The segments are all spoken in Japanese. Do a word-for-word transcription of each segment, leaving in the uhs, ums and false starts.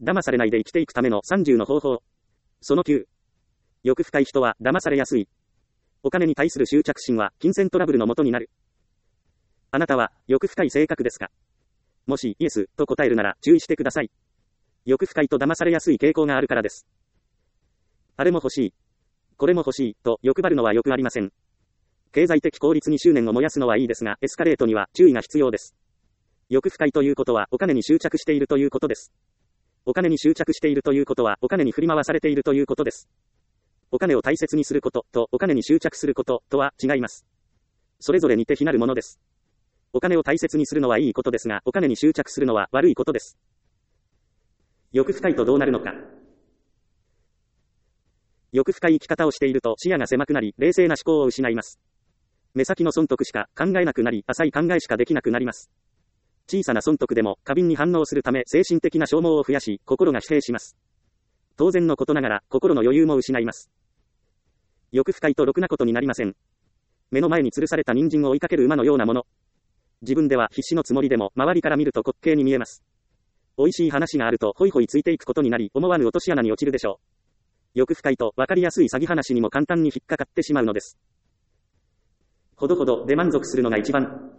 騙されないで生きていくためのさんじゅうの方法。そのきゅう。欲深い人は騙されやすい。お金に対する執着心は金銭トラブルの元になる。あなたは欲深い性格ですか？もしイエスと答えるなら注意してください。欲深いと騙されやすい傾向があるからです。あれも欲しい。これも欲しいと欲張るのはよくありません。経済的効率に執念を燃やすのはいいですが、エスカレートには注意が必要です。欲深いということはお金に執着しているということです。お金に執着しているということはお金に振り回されているということです。お金を大切にすることとお金に執着することとは違います。それぞれ似て非なるものです。お金を大切にするのはいいことですが、お金に執着するのは悪いことです。欲深いとどうなるのか。欲深い生き方をしていると視野が狭くなり、冷静な思考を失います。目先の損得しか考えなくなり、浅い考えしかできなくなります。小さな損得でも過敏に反応するため精神的な消耗を増やし、心が疲弊します。当然のことながら、心の余裕も失います。欲深いとろくなことになりません。目の前に吊るされた人参を追いかける馬のようなもの。自分では必死のつもりでも、周りから見ると滑稽に見えます。美味しい話があるとホイホイついていくことになり、思わぬ落とし穴に落ちるでしょう。欲深いと分かりやすい詐欺話にも簡単に引っかかってしまうのです。ほどほどで満足するのが一番。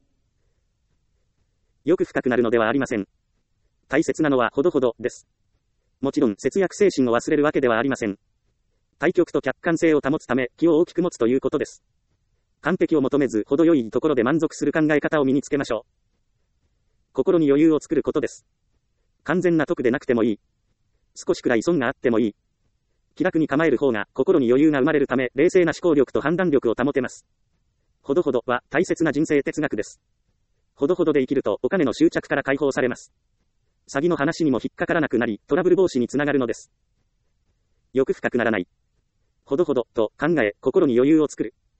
欲深くなるのではありません。大切なのはほどほどです。もちろん節約精神を忘れるわけではありません。対極と客観性を保つため気を大きく持つということです。完璧を求めず程よいところで満足する考え方を身につけましょう。心に余裕を作ることです。完全な得でなくてもいい。少しくらい損があってもいい。気楽に構える方が心に余裕が生まれるため、冷静な思考力と判断力を保てます。ほどほどは大切な人生哲学です。ほどほどで生きるとお金の執着から解放されます。詐欺の話にも引っかからなくなり、トラブル防止につながるのです。欲深くならない。ほどほどと考え、心に余裕を作る。